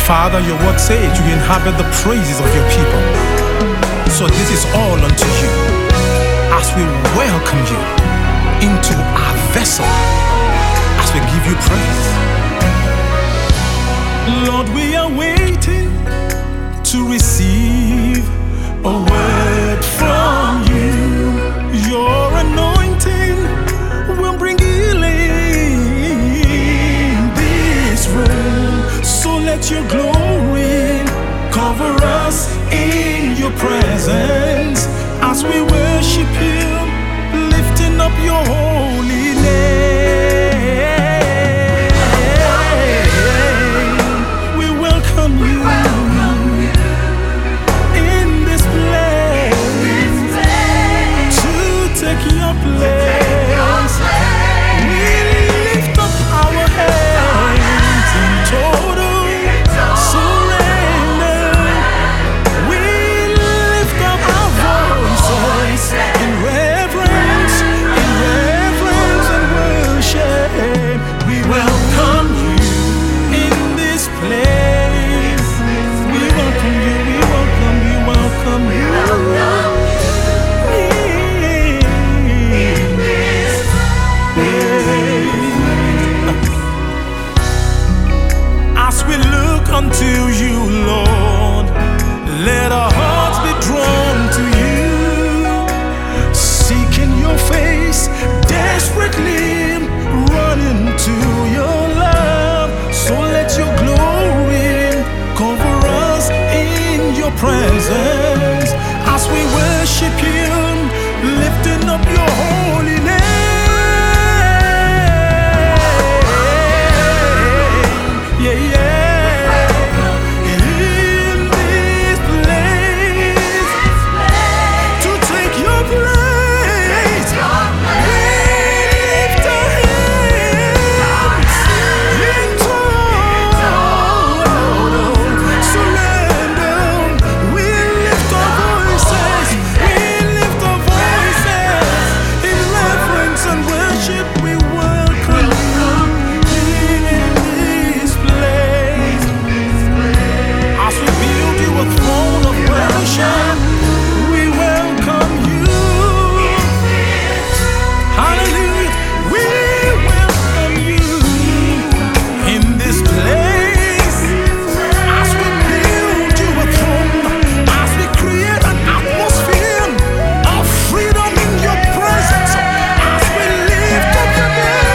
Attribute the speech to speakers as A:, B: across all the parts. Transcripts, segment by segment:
A: Father, your word says you inhabit the praises of your people. So this is all unto you as we welcome you into our vessel, as we give you praise. Lord, we are waiting to receive a word from you. Your anointing will bring healing in this room. So let your glory cover us in your presence as we worship you, lifting up your holy name. We welcome you in this place to take your place. We lift up our hands in total surrender. We lift up our voices in reverence and worship. We welcome you in this place. We welcome you, we welcome you, welcome you. In this place. As we look unto you, Lord, let our hearts be drawn to you, seeking your face, desperately running to your love. So let your glory cover us in your presence as we worship you, lifting up your holy name. Yeah, yeah. In this place, to take your place, we lift our hands in total surrender. We lift our voices, in reverence and worship. We welcome you in this place as we build you a throne of worship. We welcome you. Hallelujah. We welcome you in this place as we build you a throne, as we create an atmosphere of freedom in your presence, as we lift up your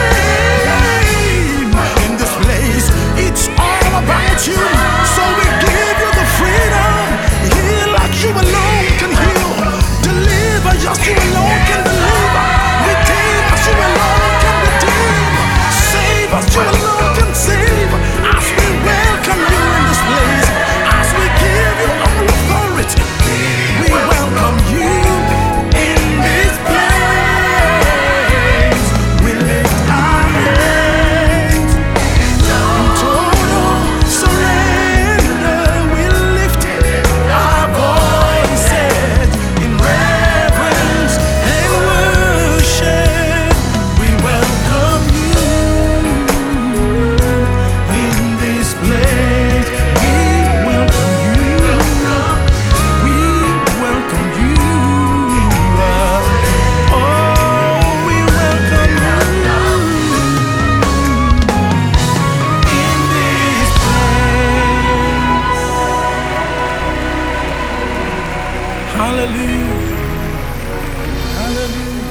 A: name in this place. It's all about you, so we give you the freedom. Heal like you alone can heal, deliver just you alone can deliver, redeem as you alone can redeem, save as you alone can save. As we welcome you in this place, as we give you all authority, we welcome you in this place. We lift our hands in total surrender. We lift our voices in reverence and worship. We welcome you in this place. We welcome you. We welcome you. Oh, we welcome you in this place. Hallelujah. Hallelujah.